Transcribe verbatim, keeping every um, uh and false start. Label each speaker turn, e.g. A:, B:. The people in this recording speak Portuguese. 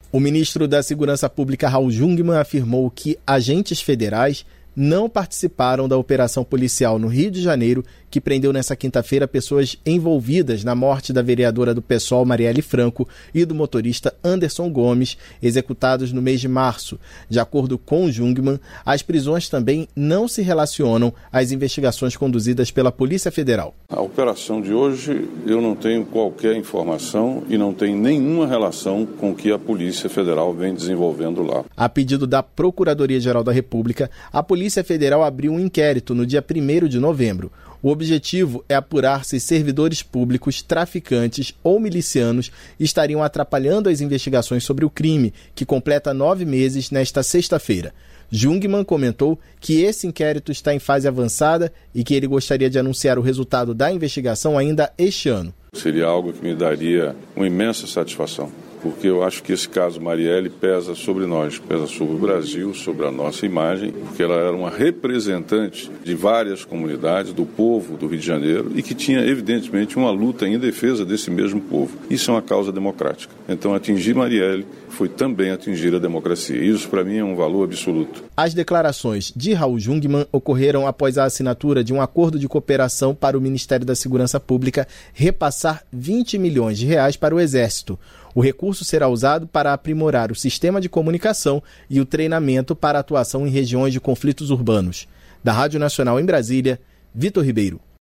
A: O ministro da Segurança Pública, Raul Jungmann, afirmou que agentes federais não participaram da operação policial no Rio de Janeiro, que prendeu nesta quinta-feira pessoas envolvidas na morte da vereadora do PSOL, Marielle Franco, e do motorista Anderson Gomes, executados no mês de março. De acordo com Jungmann, as prisões também não se relacionam às investigações conduzidas pela Polícia Federal.
B: A operação de hoje eu não tenho qualquer informação e não tem nenhuma relação com o que a Polícia Federal vem desenvolvendo lá.
A: A pedido da Procuradoria-Geral da República, a Polícia Federal abriu um inquérito no dia primeiro de novembro. O objetivo é apurar se servidores públicos, traficantes ou milicianos estariam atrapalhando as investigações sobre o crime, que completa nove meses nesta sexta-feira. Jungmann comentou que esse inquérito está em fase avançada e que ele gostaria de anunciar o resultado da investigação ainda este ano.
B: Seria algo que me daria uma imensa satisfação, porque eu acho que esse caso Marielle pesa sobre nós, pesa sobre o Brasil, sobre a nossa imagem, porque ela era uma representante de várias comunidades, do povo do Rio de Janeiro, e que tinha, evidentemente, uma luta em defesa desse mesmo povo. Isso é uma causa democrática. Então, atingir Marielle foi também atingir a democracia. Isso, para mim, é um valor absoluto.
A: As declarações de Raul Jungmann ocorreram após a assinatura de um acordo de cooperação para o Ministério da Segurança Pública repassar vinte milhões de reais para o Exército. O recurso será usado para aprimorar o sistema de comunicação e o treinamento para atuação em regiões de conflitos urbanos. Da Rádio Nacional em Brasília, Vitor Ribeiro.